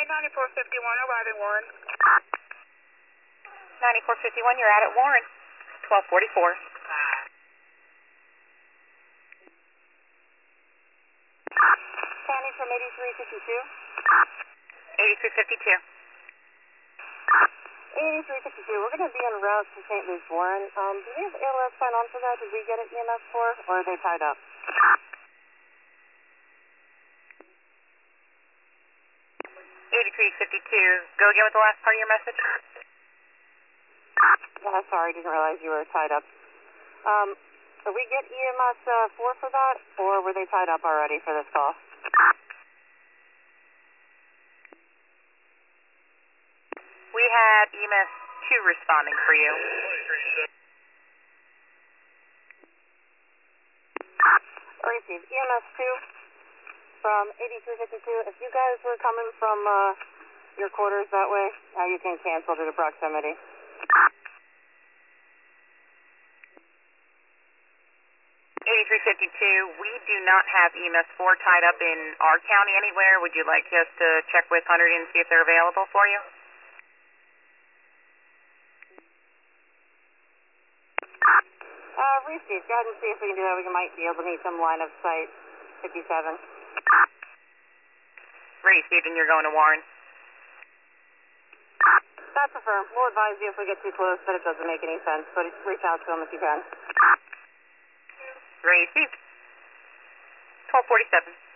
Okay, 9451, arriving Warren. 9451, you're out at Warren. 1244. Candy from 8352. 8352. 8352, we're going to be en route to St. Luke's Warren. Do we have ALS sign on for that? Did we get it EMS for, or are they tied up? 8352, go again with the last part of your message. Sorry, didn't realize you were tied up. Did we get EMS 4 for that, or were they tied up already for this call? We have EMS 2 responding for you. Received EMS 2 from 8352. If you guys were coming from your quarters that way, you can cancel due to proximity. We do not have EMS 4 tied up in our county anywhere. Would you like us to check with Hunter and see if they're available for you? Received. Go ahead and see if we can do that. We might be able to meet some line of sight. 57. Received, and you're going to Warren. That's affirmed. We'll advise you if we get too close, but it doesn't make any sense. But reach out to them if you can. Received. 1247.